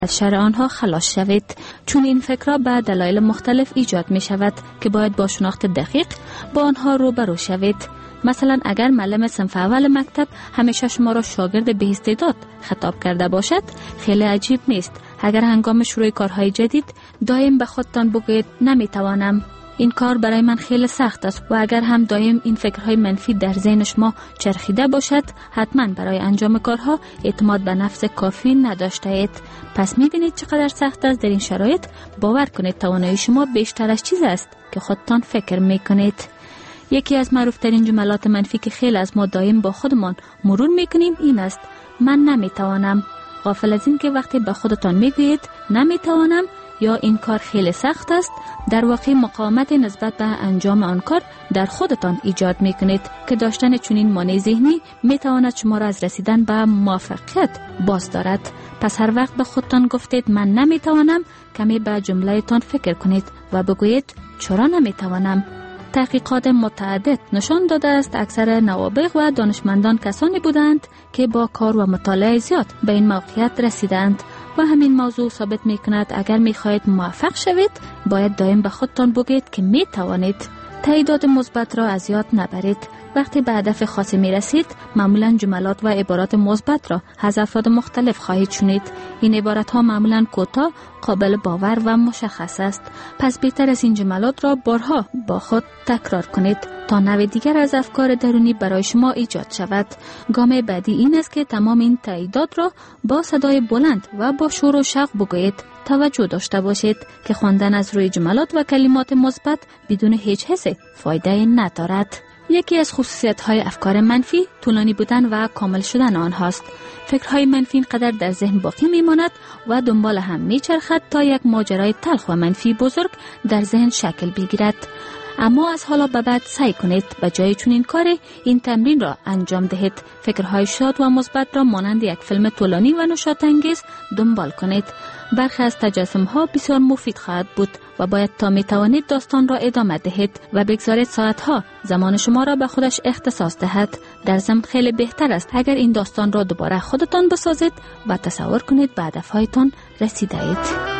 از شر آنها خلاص شوید، چون این فکرها به دلایل مختلف ایجاد می شود که باید با شناخت دقیق با آنها روبرو شوید. مثلا اگر معلم صنف اول مکتب همیشه شما را شاگرد به استعداد خطاب کرده باشد، خیلی عجیب نیست اگر هنگام شروع کارهای جدید دائم به خودتان بگویید نمیتوانم، این کار برای من خیلی سخت است، و اگر هم دائم این فکرهای منفی در ذهن شما چرخیده باشد، حتما برای انجام کارها اعتماد به نفس کافی نداشته اید. پس میبینید چقدر سخت است در این شرایط. باور کنید توانایی شما بیشتر از چیز است که خودتان فکر میکنید. یکی از معروفترین جملات منفی که خیلی از ما دائم با خودمان مرور میکنیم این است: من نمیتوانم. غافل از این که وقتی به خودتان میگویید نمیتوانم یا این کار خیلی سخت است، در واقع مقاومت نسبت به انجام آن کار در خودتان ایجاد میکنید که داشتن چنین مانع ذهنی میتواند شما را از رسیدن به موفقیت باز دارد. پس هر وقت به خودتان گفتید من نمیتوانم، کمی به جمله تان فکر کنید و بگویید چرا نمیتوانم. تحقیقات متعدد نشان داده است اکثر نوابغ و دانشمندان کسانی بودند که با کار و مطالعه زیاد به این موقعیت رسیدند، و همین موضوع ثابت می کند اگر می خواهید موفق شوید باید دائم به خودتان بگید که می توانید. تعداد مثبت را از یاد نبرید. وقتی به هدف خاصی می رسید معمولا جملات و عبارات مثبت را از افراد مختلف خواهید شنید. این عبارات ها معمولا کوتاه، قابل باور و مشخص است. پس بهتر از این جملات را بارها با خود تکرار کنید تا نوع دیگر از افکار درونی برای شما ایجاد شود. گام بعدی این است که تمام این تعداد را با صدای بلند و با شور و شوق بگویید. توجه داشته باشید که خواندن از روی جملات و کلمات مثبت بدون هیچ حس فایده ندارد. یکی از خصوصیت‌های افکار منفی طولانی بودن و کامل شدن آنهاست. فکرهای منفی اینقدر در ذهن باقی میماند و دنبال هم میچرخد تا یک ماجرای تلخ و منفی بزرگ در ذهن شکل بگیرد. اما از حالا به بعد سعی کنید به جای چنین کاری این تمرین را انجام دهید. فکرهای شاد و مثبت را مانند یک فیلم طولانی و نشاط‌انگیز دنبال کنید. برخی از تجسم‌ها بسیار مفید خواهد بود و باید تا می‌توانید داستان را ادامه دهید و بگذارید ساعت‌ها زمان شما را به خودش اختصاص دهد. در ضمن خیلی بهتر است اگر این داستان را دوباره خودتان بسازید و تصور کنید به هدف‌هایتان رسیده اید.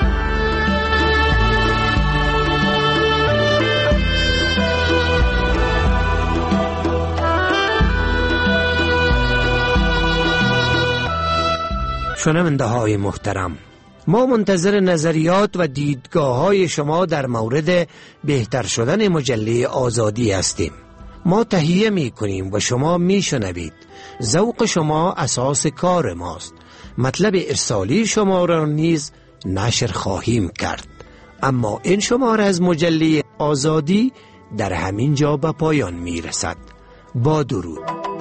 شنونده های محترم، ما منتظر نظریات و دیدگاه های شما در مورد بهتر شدن مجله آزادی هستیم. ما تهیه می کنیم و شما می شنوید. ذوق شما اساس کار ماست. مطلب ارسالی شما را نیز نشر خواهیم کرد. اما این شماره از مجله آزادی در همین جا به پایان می رسد. با درود.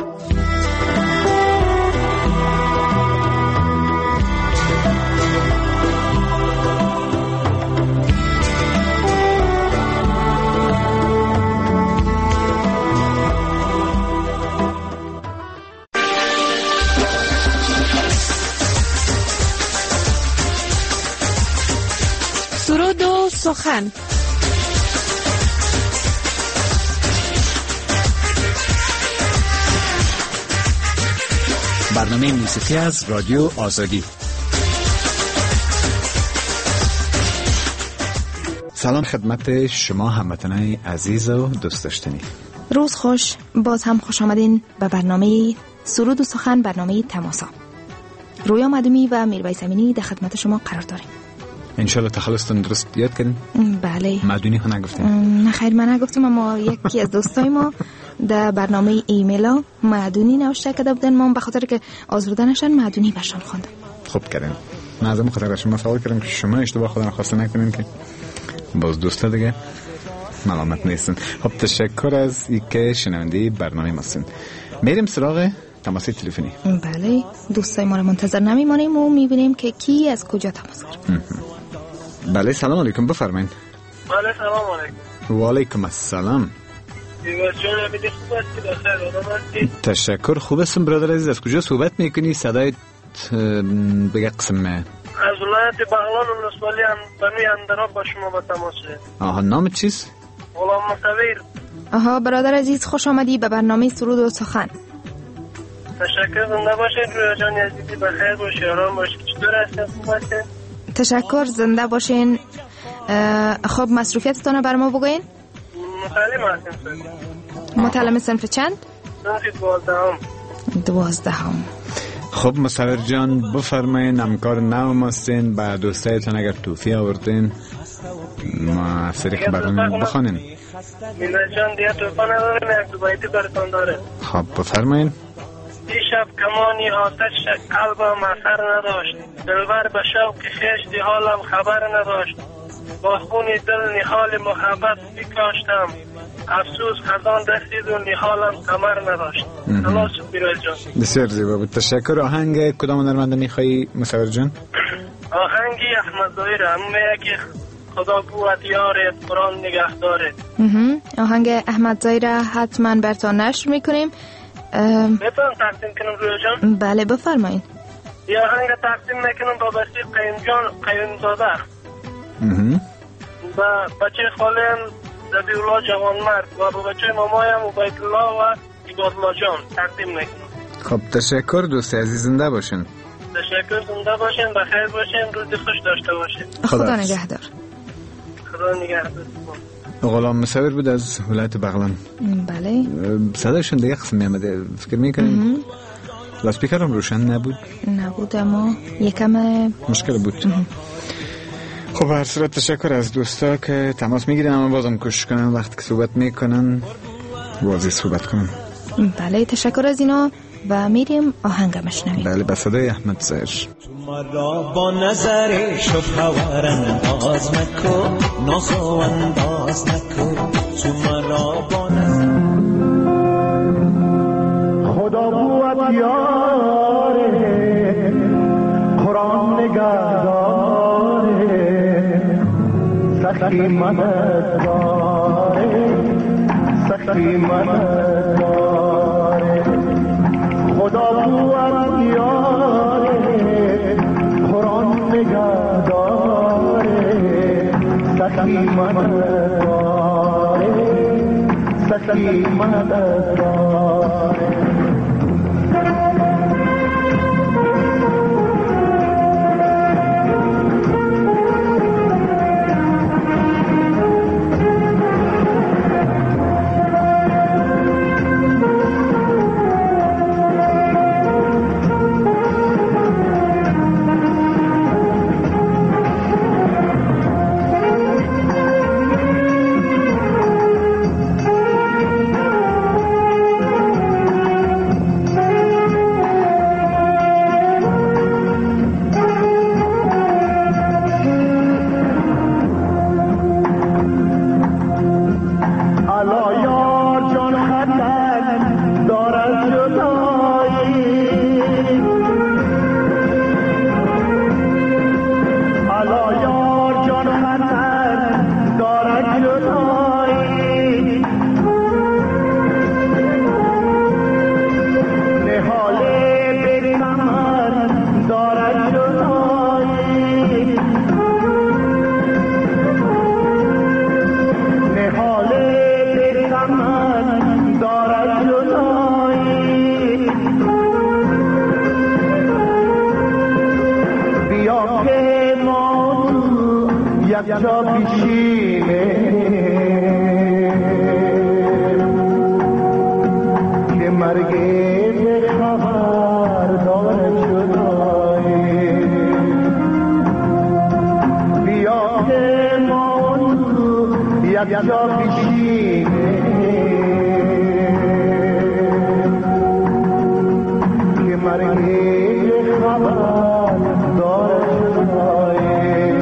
سرود و سخن. برنامه موسیقی از رادیو آزادی. سلام خدمت شما هموطنان عزیز و دوست داشتنی. روز خوش، باز هم خوش آمدین به برنامه سرود و سخن، برنامه تماسا. رویا مدومی و میرویس امینی در خدمت شما قرار داریم. انشالله تخلصتون درست یاد کردین؟ بله. مدونی ها نگفتیم؟ نه خیر، من نگفتیم، اما یکی از دوستای ما در برنامه ایمیلا مدونی نوشته کرده بودن، ما به خاطر که آزرده نشن مدونی برشان خواندم. خوب کردین. من از خاطر شما سوال کردم که شما اشتباه خودتون نخواسته نکنین که باز دوستا دیگه ملامت نیستن. خب تشکر از اینکه شنونده برنامه ما هستین. میریم سراغ تماس تلفنی. بله، دوستای ما رو منتظر نمیمانیم و میبینیم که کی از کجا تماس کرد. بله سلام علیکم، بفرمایید. بله سلام علیکم. و علیکم السلام. تشکر، خوب هستم برادر عزیز. از کجا صحبت میکنی؟ صدایت بگه قسمه. از ولایت بغلان ولسوالی بنوی اندراب با شما به تماسه. آها، نامت چیست؟ غلام مصویر. آها برادر عزیز، خوش آمدی به برنامه سرود و سخن. تشکر، زنده باشید. رویا جان عزیزی بخیر باشی، آرام باشی. چطور هستی؟ خوب هستی؟ تشکر، زنده باشین. خب مصروفیتتون بر ما بگوین. متعلم هستیم. متعلم صنف چند؟ صنف 12. خب مصور جان بفرمایین، همکار نو ماستین، با دوستایتان اگر توفی آوردین ما افسری که برنامه بخوانین. میلا جان دیگه توفا نداریم، یک دو بیتی براتون داره. خب بفرمایین. دیشب کمانی آتش قلبم اثر نداشت، دلبر به شوق خشتی حالم خبر نداشت، با خون دل نهال محبت بکاشتم، افسوس خزان رسید و نهالم کمر نداشت. خلاص میلا جان. بسیار زیبا بود، تشکر. آهنگ کدام هنرمنده میخوایی مصور جان؟ آهنگی احمد ظاهر، همه که خدا قوت یارت، قرآن نگهدارت. آهنگ احمد ظاهر حتما براتون نشر میکنیم. میتونم تقدیم کنم رویا جان؟ بله بفرمایید. یا آهنگ تقدیم میکنم با بچه قیم زاده و بچه خالم ربیعالله جوان مرد و با بچه مامایم عبید الله و عبادالله جان تقدیم میکنم. خب تشکر دوست عزیز، زنده باشین. تشکر، زنده باشین، بخیر باشین، روز خوش داشته باشین. خدا نگهدار. خدا نگهدار. غلام مصور بود از ولایت بغلان. بله. صدایشون دیگه قسم میامده، فکر میکنیم لاسپیکرم روشن نبود اما یکم مشکل بود. خب هر صورت تشکر از دوستا که تماس میگیرن، اما بازم کوشش کنن وقتی که صحبت میکنن واضح صحبت کنن. بله تشکر از اینا و میریم آهنگ مشنویم. بله به صدای احمد ظاهر. مرا با نظر شفاور انداز نکو، نازو انداز نکو، تو مرا با نظر خدا قوت یاره، قرآن نگهداره، سخی مددگاره، سخی مددگاره. خدا قوت یاره، قرآن نگهداره، سخی مددگاره، سخی مددگاره. جا پیشینه که مرگ به خبر داره شدایی، بیا که ما یک جا پیشینه که مرگ به خبر داره شدایی.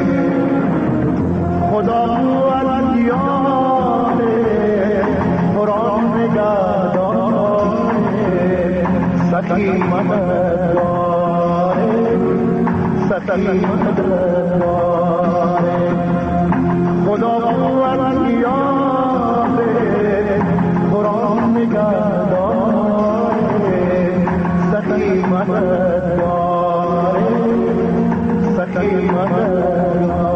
خدا قوت یاره، قرآن نگهداره، سخی مددگاره، سخی مددگاره. خدا قوت یاره، قرآن نگهداره، سخی مددگاره، سخی مددگاره.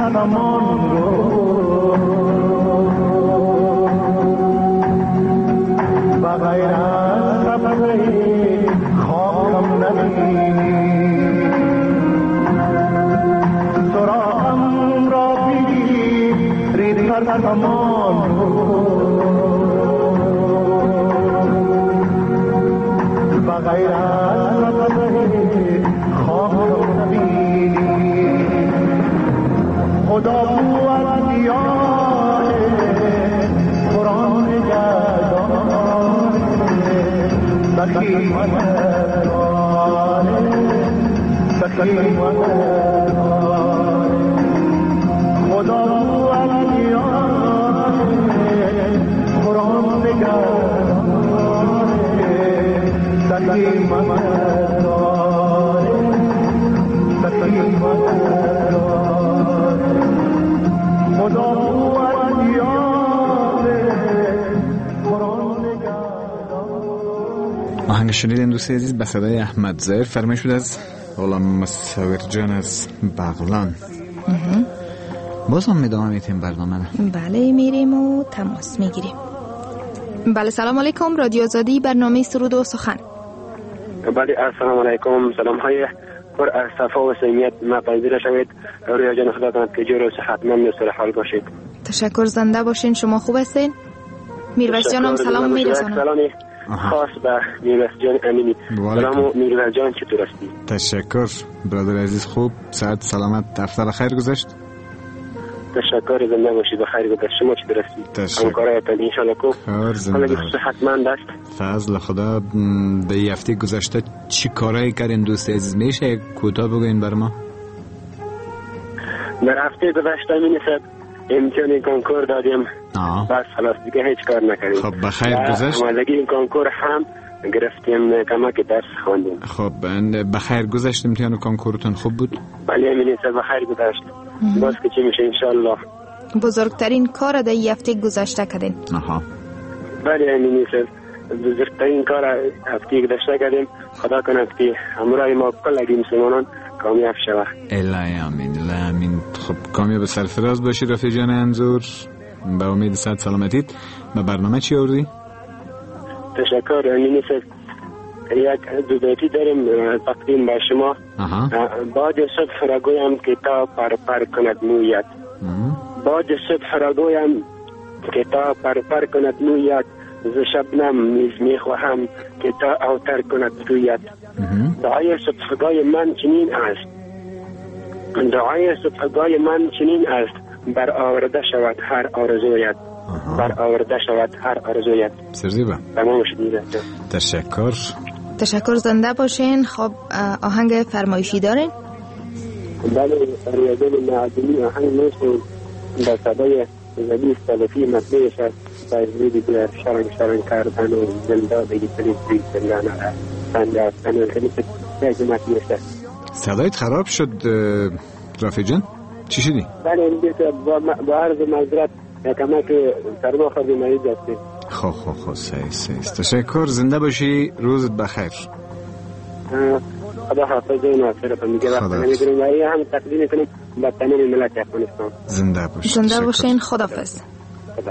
سلمان رو بغیر از سبزه خاکم نبینی سراغم را بگیر ریتر سلمان رو بغیر از سبزه خاکم نبینی خدا بود دیار قرآن جدان سخی مدران سخی مدران خدا بود دیار قرآن جدان سخی مدران سخی مدران آهنگ شنیدین دوستی عزیز به صدای احمد ظاهر فرمایش بود از غلام مصور جان از بغلان. باز هم ادامه میتیم برنامه. بله میریم و تماس میگیریم. بله سلام علیکم، رادیو آزادی، برنامه سرود و سخن. بله السلام علیکم، سلام های پر از صفا و صمیمیت مپذیر شوید. رویا جان خدا کند که جور و صحتمند و سر حال باشید. تشکر، زنده باشین. شما خوب هستین؟ میرویس جانم سلام میرسونم. سلامی خاص به میرویس جان امینی. سلام میرویس جان، چطور هستی؟ تشکر برادر عزیز، خوب، صحت سلامت، دفتر خیر گذشت؟ تشکر، زنده باشید، بخیر گذشت. شما چطور هستی؟ همکارایتان ان شاء الله خوب. حالت صحتمند است؟ فضل خدا. به هفته گذشته چی کارایی کردین دوست عزیز؟ میشه کوتاه بگوین بر ما؟ در هفته گذشته می‌نسد امتحان کنکور دادیم. بس خلاص دیگه هیچ کار نکردیم. خب بخیر گذشت؟ آمادگی این کنکور هم گرفتیم، کمک درس خواندیم. خب بخیر گذشت امتحان کنکورتون؟ خوب بود؟ بله می‌نسد بخیر گذشت. باز که چی میشه ان شاء الله. بزرگترین کار در هفته گذشته کردین؟ بله می‌نسد بزرگترین کار هفته گذشته کردیم. خدا کند که همراه ما کل مسلمانان کامیاب شود. الهی آمین، الهی آمین. خب کامیاب سرفراز باشی رفیق جان انظور، به امید صحت سلامتیت. به برنامه چی آوردی؟ تشکر. می‌نسد یک دو بیتی داریم تقدیم به شما. باد صبح را گویم که تا پر کند مویت. باد صبح را گویم که تا پر کند مویت. ز شبنم نیز میخواهم که تا اوتر کند رویت. دعای صبحگاه من چنین است، دعای صبحگاه من چنین است، بر آورده شود هر آرزویت. بر آورده شود هر آرزویت. سرزیبا تمام شدیده. تشکر. تشکر، زنده باشین. خب آهنگ فرمایشی دارین؟ بله ریاضه معدنی آهنگ میشون به صدای زبی صدفی مطبعش است. تجریبی در شرنگ کردن و زنده بگی تلیفی زندان سنجاستن و خیلی تجمعی است. صدایت خراب شد رفیق جان، چی شدی؟ بله این با عرض معذرت کمک سرما خواهی مریض هستیم. خب سعی تشکر، زنده باشی، روزت بخیر. خدا حافظ و ناصرتان میگه وقت نمیدونیم و هم تقدیم کنیم به تمام ملت افغانستان. زنده باشی. زنده باشین. خداحافظ. خدا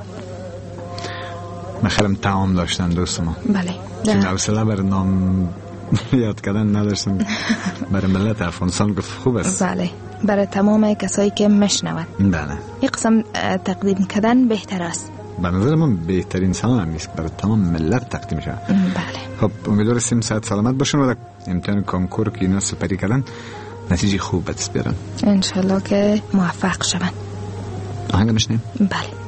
مخرم تعام داشتن دوست ما. بله. چون حوصله بر نام یاد کردن نداشتن. برای ملت افغانستان گفت خوب است. بله، برای تمام کسایی که مشنون. بله. این قسم تقدیم کردن بهتر است. به نظر من بهترین سلام هم است برای تمام ملت تقدیم شود. بله. خب امیدوارم صحت سلامت باشن و در امتحان کنکور که اینا سپری کردن نتیجه خوب به دست بیارن ان شاء الله که موفق شون. آهنگ بشنویم. بله.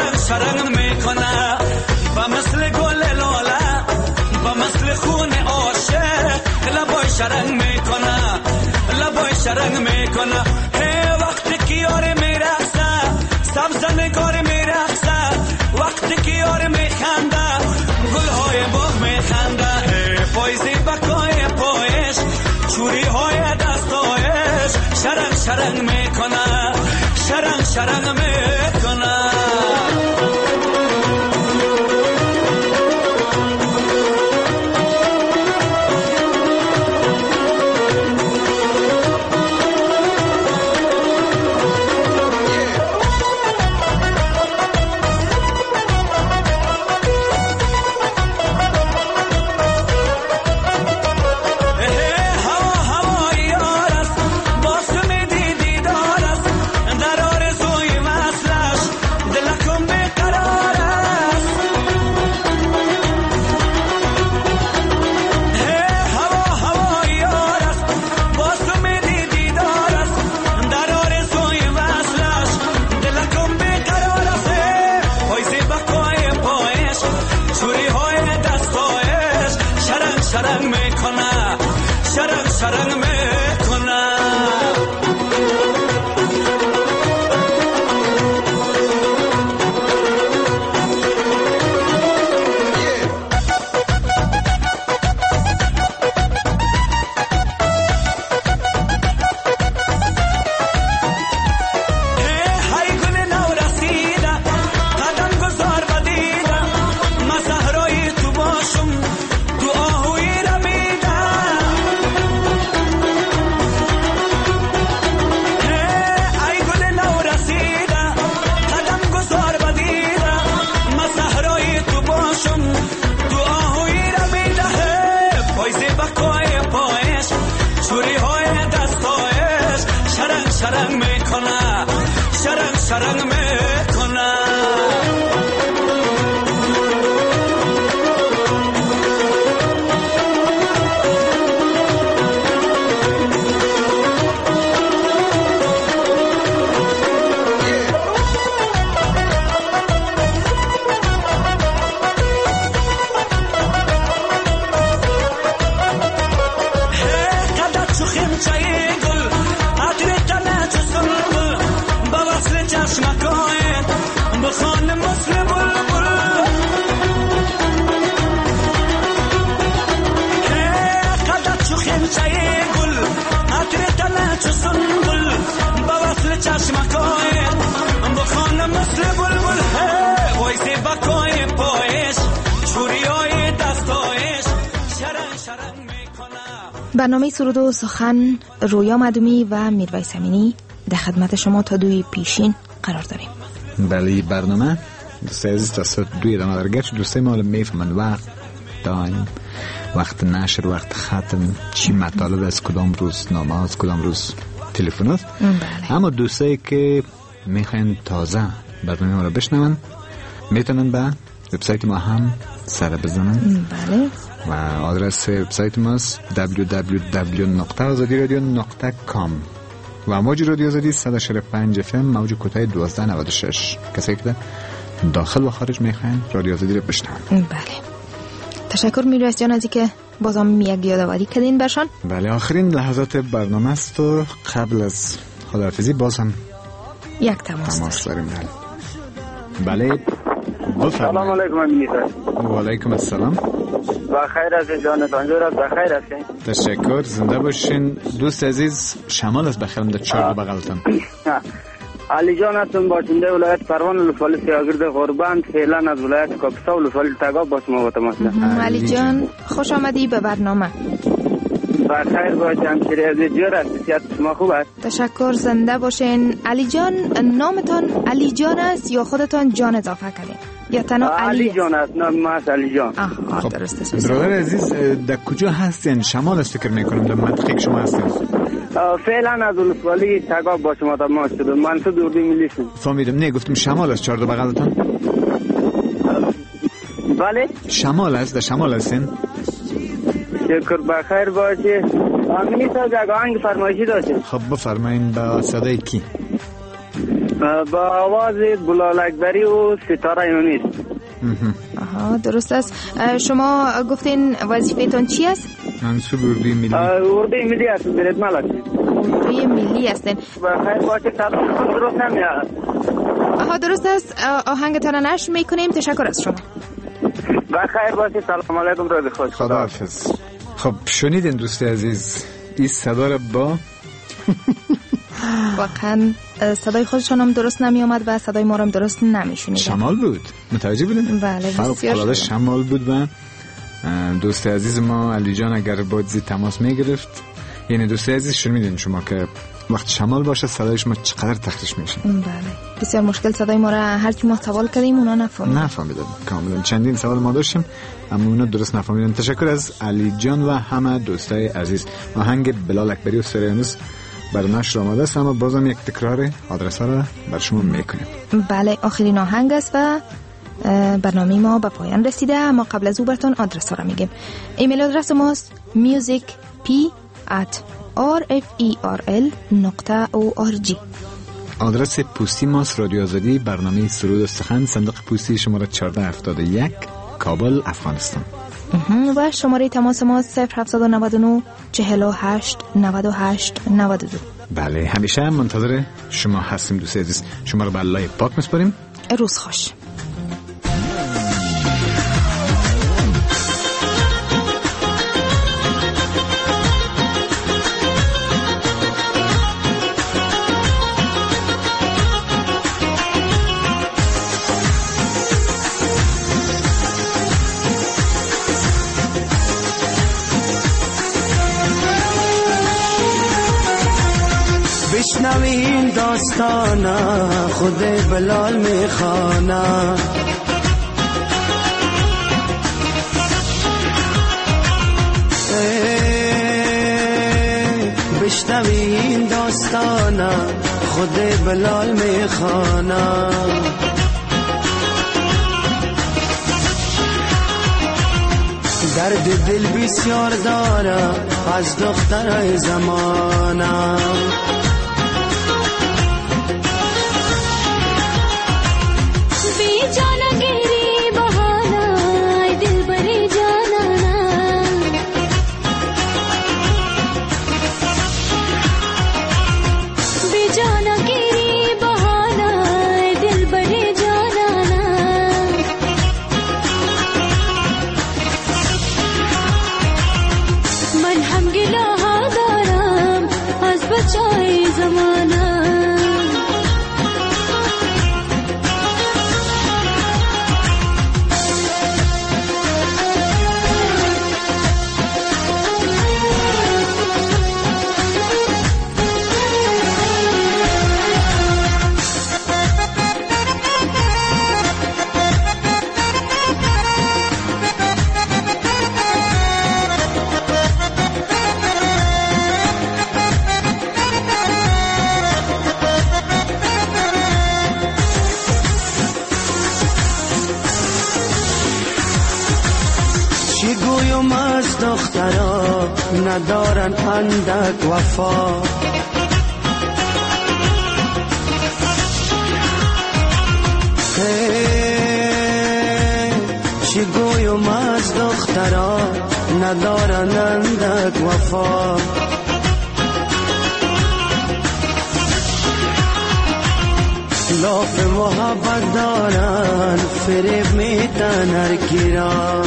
شرنگ میکنه با مثل گل لاله با مثل خون آش عاشق لبای شرنگ میکنه لبای شرنگ میکنه وقتی که یار میرقصه سبز نگار میرقصه وقتی که یار میخنده گلهای باغ میخنده پایزی بکای پایش چوری های دستایش شرنگ شرنگ میکنه شرنگ شرنگ میکنه برنامه سرود و سخن رویا مدومی و میرویس امینی در خدمت شما تا 2 پیشین قرار داریم. بله برنامه دوستای عزیز تا ساعت 2 ادامه داره. گرچه دوستای ما میفهمند وقت دایم وقت نشر وقت ختم چی مطالب از کدام روز نامه از کدام روز تلفن است. بله. اما دوستایی که میخواین تازه برنامه ما رو بشنون میتونن به وبسایت ما هم سر بزنن. بله. و آدرس وبسایت ماست www.azadiradio.com و موج رادیو آزادی 145 FM موج کوتاه 1296. کسایی که داخل و خارج میخواین رادیو آزادی رو بشنون. بله. تشکر میرویس جان از اینکه بازم یک یادآوری کردین برشان. بله آخرین لحظات برنامه است و قبل از خداحافظی باز هم یک تماس داریم. بله سلام علیکم امینی. و علیکم السلام. بخیر از جانتان جورت بخیر هستین. تشکر زنده باشین دوست عزیز. شمال از بخیرم در چهار بغلتان. علی جان هستم باشنده ولایت پروان ولسوالی سیاگرد غربند فعلا از ولایت کاپیسا ولسوالی تگاب با شما تماس دارم. علی جان خوش آمدی به برنامه. بخیر باشم شریعه جورت صحت شما خوب است؟ تشکر زنده باشین. علی جان نامتان علی جان است یا خودتان جان اضافه کردین یا تنها علی جان است؟ نام ما است علی جان. خب درست است. برادر عزیز در کجا هستین؟ شمال است فکر میکنم در منطقه شما هستین. فعلا از ولسوالی تگاب با شما تماس شدم. من تو دوردی ملیسم. فهمیدم. نه گفتم شمال است چهار دو بغلتان. بله شمال است. در شمال هستین. شکر بخیر باشه. امینی صاحب یک آهنگ فرمایشی داشته. خب بفرمایین. با صدای کی؟ با آواز بلال اکبری و ستاره یونس. درست است. شما گفتین وظیفه‌تون چی است؟ منصوب اردوی ملی. اردوی ملی هستم برید ملک. اردوی ملی هستین. بخیر باشه تلفن درست نمیاد. درست است. آهنگتان را نشر میکنیم. تشکر از شما. بخیر باشه. سلام علیکم. روز خوش. خداحافظ. خب شنیدین دوست عزیز این صدا را با واقعا صدای خودشان هم درست نمی آمد و صدای ما هم درست نمی شنید. شمال بود. متوجه بودین؟ بله بسیار شمال بود. و دوست عزیز ما علی جان اگر بازی تماس می گرفت، یعنی دوست عزیز شنیدین شما که وقت شمال باشه صدای شما چقدر تخته میشه. بله بسیار مشکل صدای ما را هر کی ما سوال کردیم اونا نفهمیدن کاملا. چندین سوال ما داشتیم اما اونا درست نفهمیدن. تشکر از علی جان و همه دوستای عزیز. آهنگ بلال اکبری و سریانوس بر نشر آماده است، اما بازم یک تکرار آدرس ها را بر شما میکنیم. بله آخرین آهنگ است و برنامه ما به پایان رسیده، اما قبل از او براتون آدرس ها را میگیم. ایمیل آدرس ماست musicp@rferl.org. آدرس پستی ماست رادیو آزادی، برنامه سرود و سخن، صندوق پستی شماره 1471 کابل افغانستان. و شماره تماس ما 0799 48 98 92. بله همیشه منتظر شما هستیم دوست عزیز. شما رو به الله پاک میسپاریم. روز خوش. بشنوین داستانا خود بلال میخوانا، بشنوین داستانا خود بلال میخوانا. درد دل بسیار دارم از دخترای زمانم، دخترا ندارن اندک وفا، چی گویم از دخترا ندارن اندک وفا. لاف محبت دارن فریب میتن هر گیران،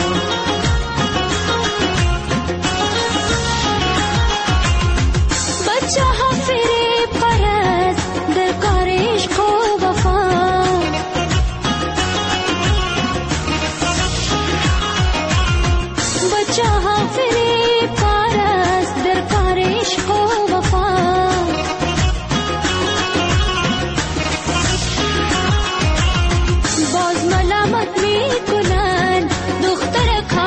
باز ملامت میکنن دختر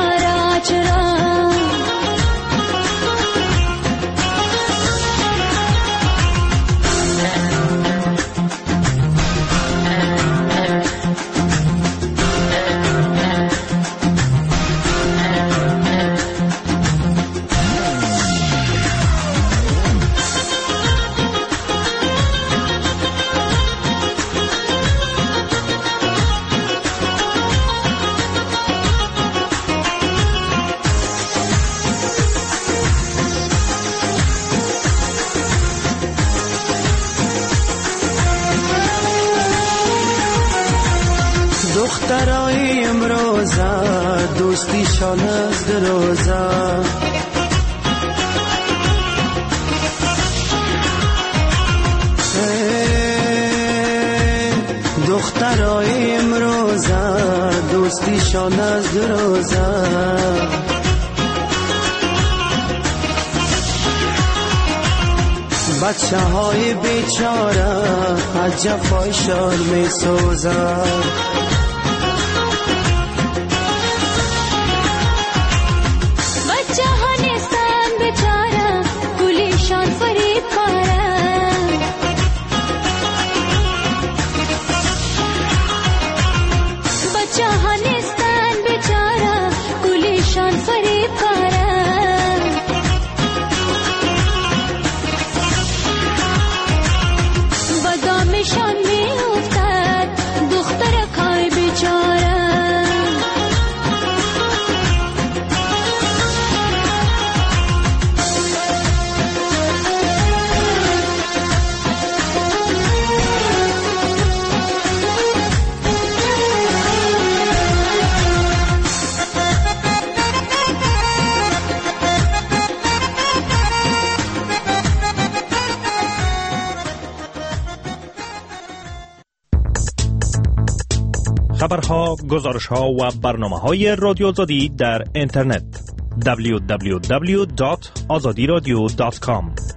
دخترای امروزه دوستیشان از دروزه دخترای امروزه دوستیشان از دروزه بچه های بیچاره از جفایشان می سوزن بچه ها نیستن بیچاره گولیشان فرید کارن بچه ها نیستن بیچاره گولیشان فرید کارن بدامشان می افتد دختر کای بیچاره خبرها، گزارشها و برنامه‌های رادیو آزادی در اینترنت www.azadiradio.com